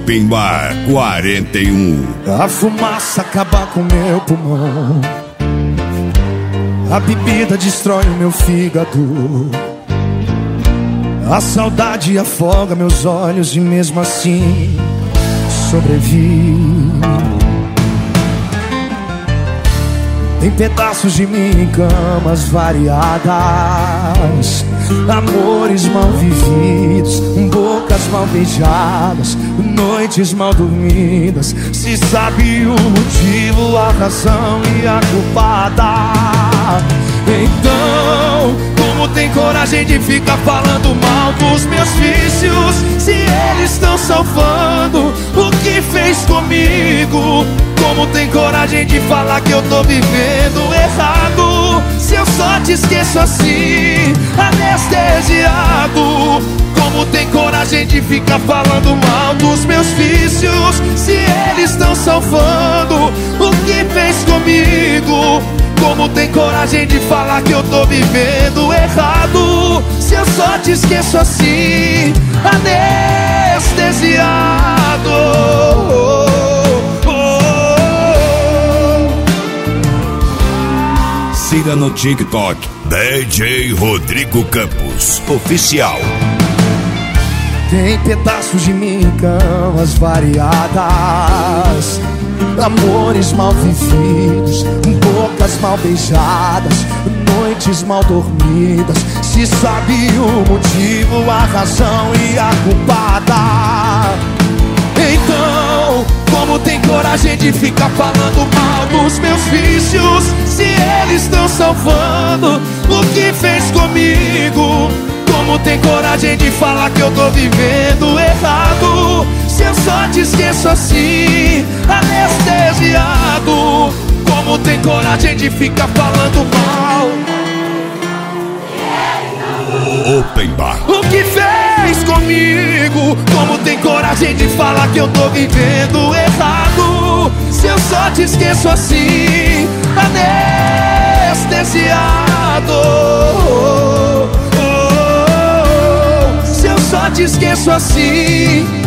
Open Bar 41. A fumaça acaba com meu pulmão, a bebida destrói o meu fígado, a saudade afoga meus olhos e mesmo assim sobrevivi. Tem pedaços de mim em camas variadas, amores mal vividos, bocas mal beijadas, noites mal dormidas. Se sabe o motivo, a razão e a culpada, então como tem coragem de ficar falando mal dos meus vícios, se eles estão salvando o que fez comigo? Como tem coragem de falar que eu tô vivendo errado, se eu só te esqueço assim, anestesiado? Como tem coragem de ficar falando mal dos meus vícios, se eles estão salvando o que fez comigo? Como tem coragem de falar que eu tô vivendo errado, se eu só te esqueço assim, anestesiado? Siga no TikTok DJ Rodrigo Campos Oficial. Tem pedaços de mim em camas variadas, amores mal vividos, bocas mal beijadas, noites mal dormidas. Se sabe o motivo, a razão e a culpada, então como tem coragem de ficar falando mal dos meus vícios, se eles estão salvando o que fez comigo? Como tem coragem de falar que eu tô vivendo errado, se eu só te esqueço assim, anestesiado? Como tem coragem de ficar falando mal? Open Bar. O que fez comigo? Como tem coragem de falar que eu tô vivendo errado, se eu só te esqueço assim, anestesiado? Se eu só te esqueço assim,